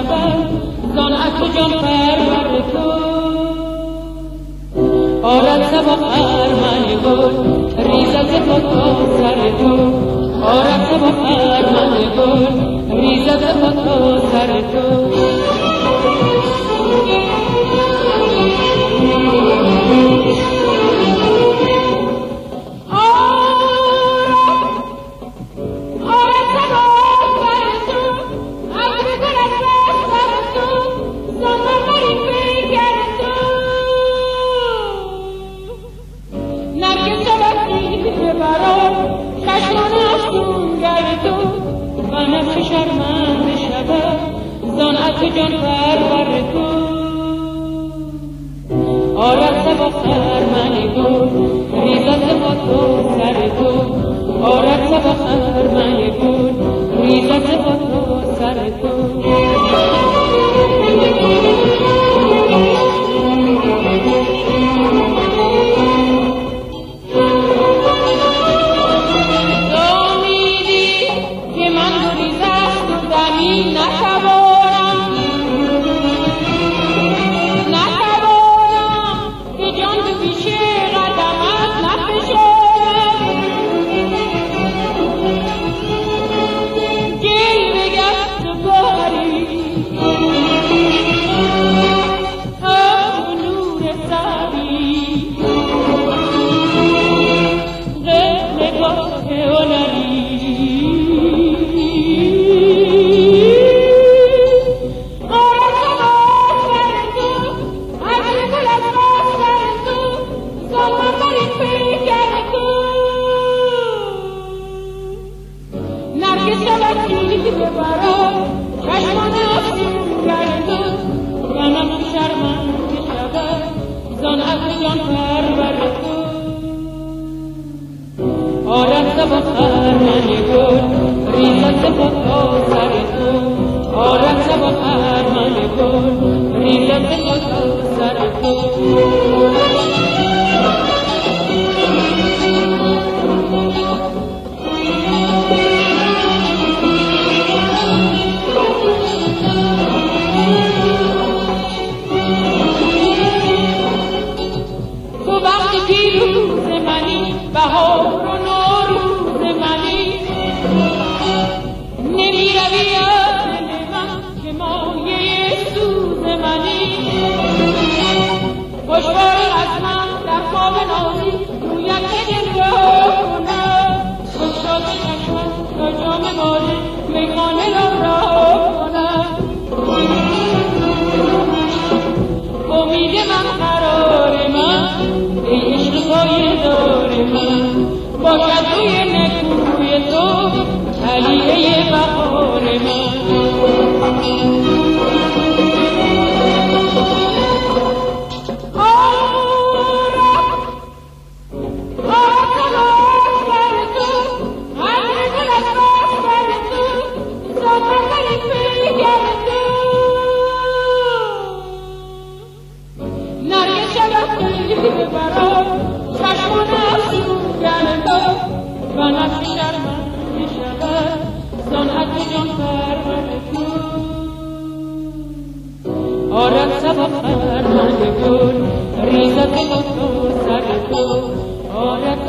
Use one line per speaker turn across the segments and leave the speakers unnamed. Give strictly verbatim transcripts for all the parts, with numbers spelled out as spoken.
شود زان از جان پرور تو آرد سبا خرمن گل ریزد با تو سر تو آرد سبا خرمن گل ریزد با تو سر تو شرمنده شود زان از جان پرور تو آرد سبا خرمن گل ریزد با تو سر تو آرد سبا خرمن گل ریزد با تو سر تو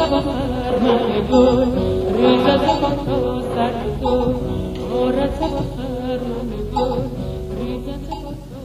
Ora